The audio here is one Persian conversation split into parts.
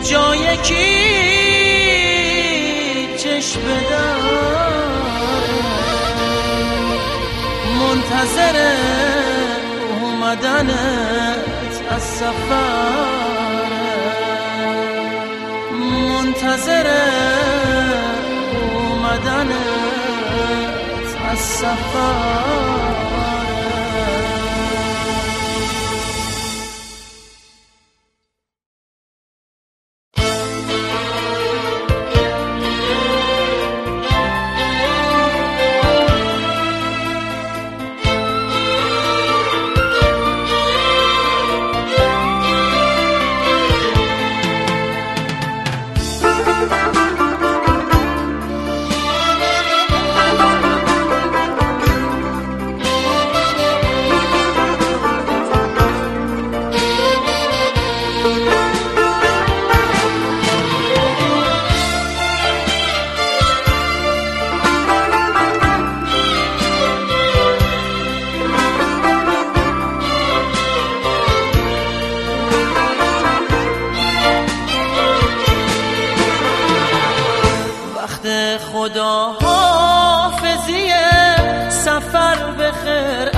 اینجا یکی چشم داره منتظر اومدنت از سفر، منتظر اومدنت از سفر. خدا حافظی سفر بخیر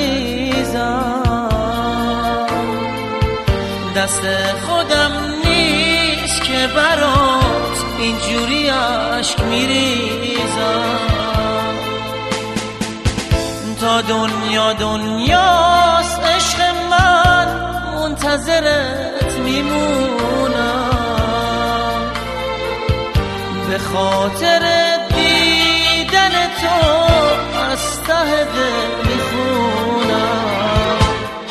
عزیزم، دست خودم نیست که برات اینجوری اشک میریزم. تا دنیا دنیاست عشق من، منتظرت میمونم، به خاطر دیدن تو از ته دل میخونم.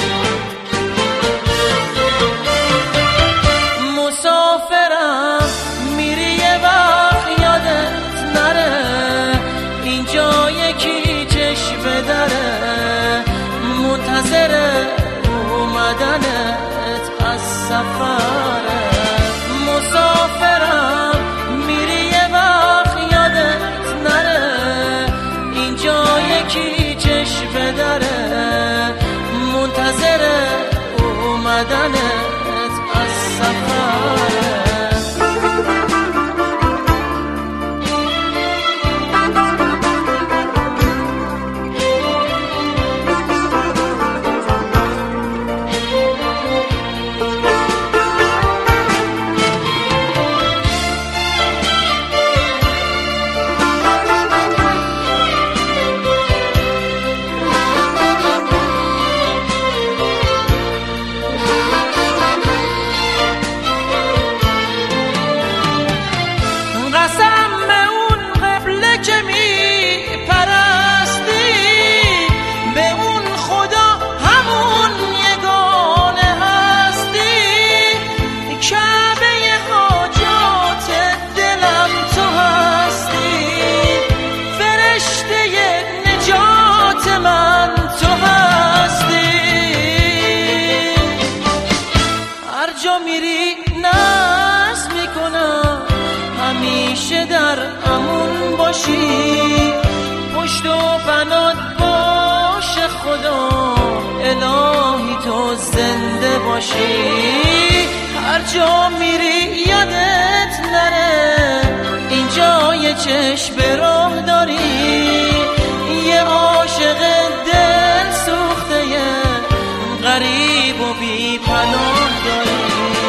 مسافرم میری یه وقت یادت نره، اینجا یکی چشم داره منتظر اومدنت از سفره. مسافرم میری یه وقت یادت نره، اینجا یکی چشم داره منتظر اومدنت از سفره. میری ناز میکنم همیشه در امون باشی، پشت و پنات باشه خدا الهی تو زنده باشی. هر جا میری یادت نره، اینجا یه چشم راه داری، یه عاشق دل سوخته غریب و بی پناه داری.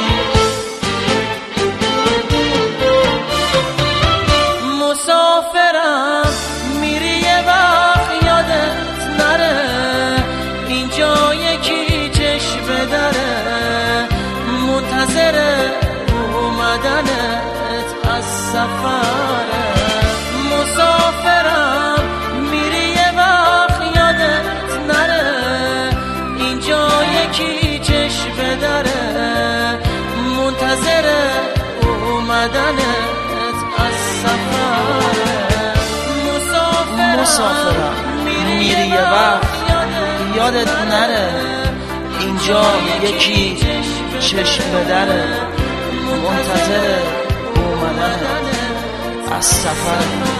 مسافرم میری یه وقت یادت نره، اینجا یکی چشم داره منتظر اومدنت از سفره. مسافرم میری یه وقت یادت نره، اینجا یکی چشم داره منتظر اومدنت از سفره. مسافرم میری یه وقت یادت نره، اینجا یکی چشم داره منتظر اومدنت از سفر.